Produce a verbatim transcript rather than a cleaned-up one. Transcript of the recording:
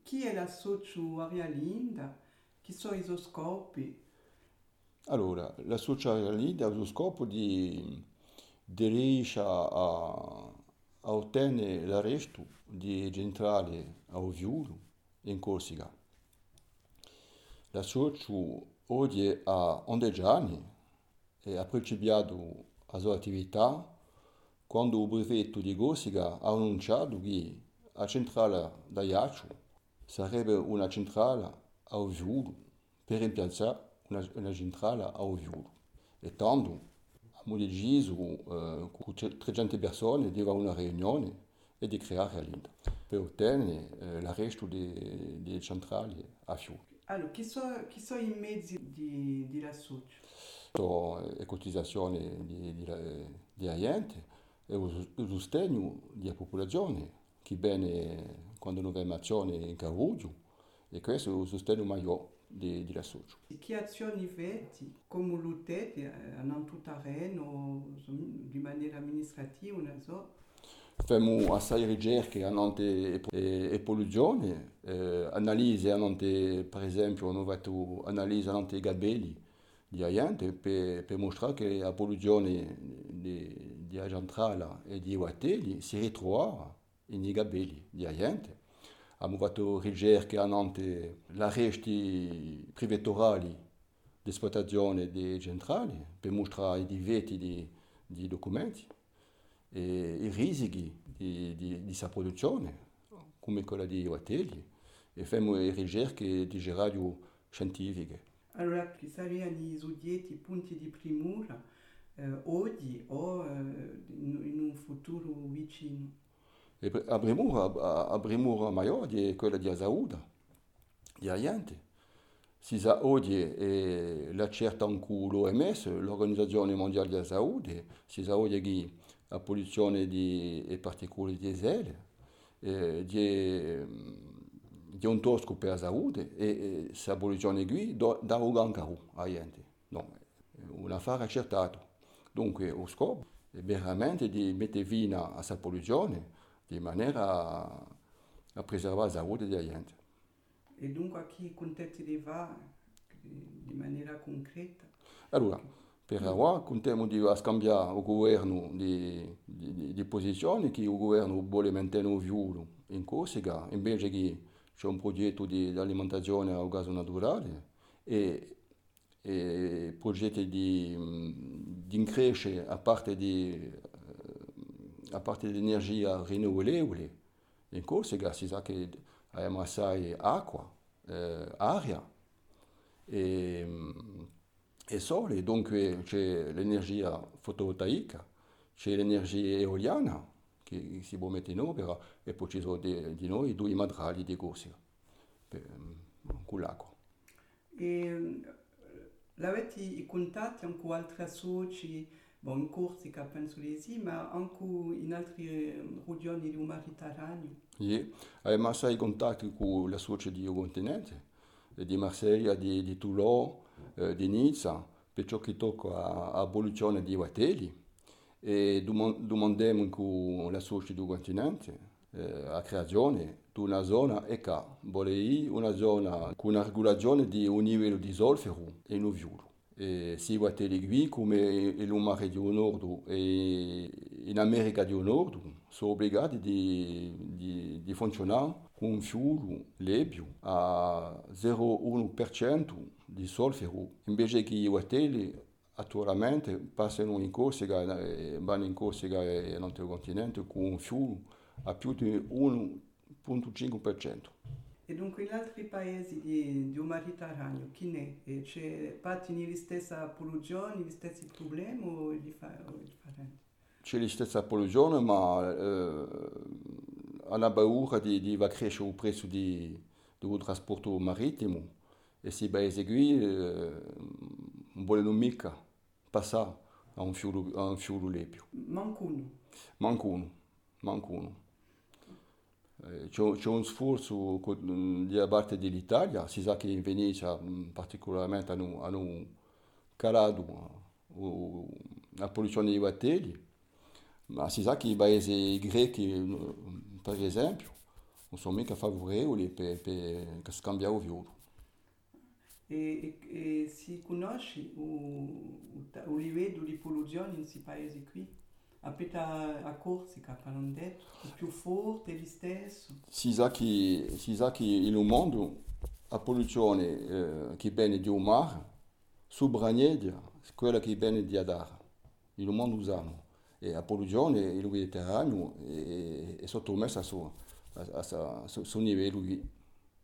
chi è la socio Aria Linda? Chi sono i suoi scopi? Allora, la società lì ha lo scopo di, di riuscire a, a ottenere l'arresto di centrale a Oviolo in Corsica. La società oggi ha undici anni e ha principiato la sua attività quando il prefetto di Corsica ha annunciato che la centrale da Iaccio sarebbe una centrale a Oviolo per rimpiazzare una, una centrale a Oviolo. E tanto abbiamo deciso eh, con trecento persone di fare una riunione e di creare l'Inda per ottenere eh, l'arresto delle centrali a Fiume. Allora, chi sono, chi sono i mezzi di, di la socio? Le cotizazioni di, di, di gente e il sostegno della popolazione che bene quando non abbiamo azioni in Caruggio e questo è il sostegno maggiore di, di la socio. Che azioni vedi? Come luttete eh, a un terreno di maniera amministrativa, non so? Facciamo assai ricerche annante e, e polluzione, eh, analisi annante, per esempio, hanno fatto analisi annante i gabelli di gente per, per mostrare che la polluzione di, di centrale e di hotelli si ritrova nei gabelli di gente. Abbiamo fatto ricerche annante l'arresti privatorali di esploitazione di centrali per mostrare i difetti di, di documenti e i rischi di, di, di sua produzione, come quella di hotelli, e facciamo ricerche di radio scientifiche. Allora, chi sarebbero gli suddetti punti di primura eh, oggi o eh, in, in un futuro vicino? E a premura, a, a premura maggiore è quella di Asauda, di gente. Si sa oggi e l'accerta anche l'O M S, l'Organizzazione Mondiale della Salute, si sa oggi che la polluzione di particole di diesel eh, di, di un tosco per la salute e, e questa polluzione qui dà un cancro a gente. No, è un affare accertato. Dunque, lo scopo è veramente di mettere fine a questa polluzione di maniera a, a preservare la salute della gente. E dunque a chi contatti di va di maniera concreta? Allora, per ora contiamo di scambiare il governo di, di, di posizione, che il governo vuole mantenere vivo in Corsica, invece che c'è un progetto di, di alimentazione a gas naturale e, e progetti di, di increscere a parte di, a parte di energia rinnovabile. In Corsica si sa che abbiamo assai acqua, eh, aria e, e sole, dunque c'è l'energia fotovoltaica, c'è l'energia eoliana che si può mettere in opera e poi ci sono di, di noi due madrali di Corsica per, con l'acqua. E avete i contatti anche con altri soci, bon, in Corsica penso di sì, ma anche in altre regioni del Mediterraneo? E abbiamo assai contatti con la società di continente, di Marsiglia, di, di Toulon, eh, di Nizza, per ciò che tocca all'abolizione di hotelli. E domandiamo con la società del continente eh, la creazione di una zona E C A, vuole una zona con una regolazione di un livello di zolfero e non violo. E si hotelli qui, come il mare del Nord e in America del Nord, sono obbligati di, di, di funzionare con un fuelo lebio a zero virgola uno per cento di zolfero, invece che gli hotelli attualmente passano in Corsica, vanno in Corsica e nell'altro continente con un fuel a più di uno virgola cinque per cento. E dunque in altri paesi di, del Mediterraneo, chi ne è? C'è parte gli stessi polluzioni, gli stessi problemi o è differ- o è differente? C'è la stessa polluzione, ma eh, hanno paura di, di va crescere il prezzo di, del trasporto marittimo e si paesi qui eh, non vogliono mica passare a un fiume, a un fiume lebio. Mancuno. Manco uno, manco uno. Eh, C'è, c'è un sforzo co- da parte dell'Italia, si sa che in Venezia mh, particolarmente hanno, hanno calato uh, la polluzione dei battelli, ma si sa che i paesi greci, mh, per esempio, non sono mica favorevoli per, per scambiare il violo. E, e, e si conosce il livello di polluzione in questi paesi qui? A peta a Corsica, per non detto, è più forte, è lo stesso? Si sa che, si sa che in un mondo la polluzione eh, che viene di un mare, subraneglia quella che viene di Adara, in un mondo usano. E la polluzione, il Mediterraneo, è, è sottomessa a suo, a, a, a suo livello.